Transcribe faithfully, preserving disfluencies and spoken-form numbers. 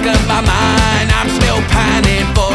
back of my mind, I'm still pining for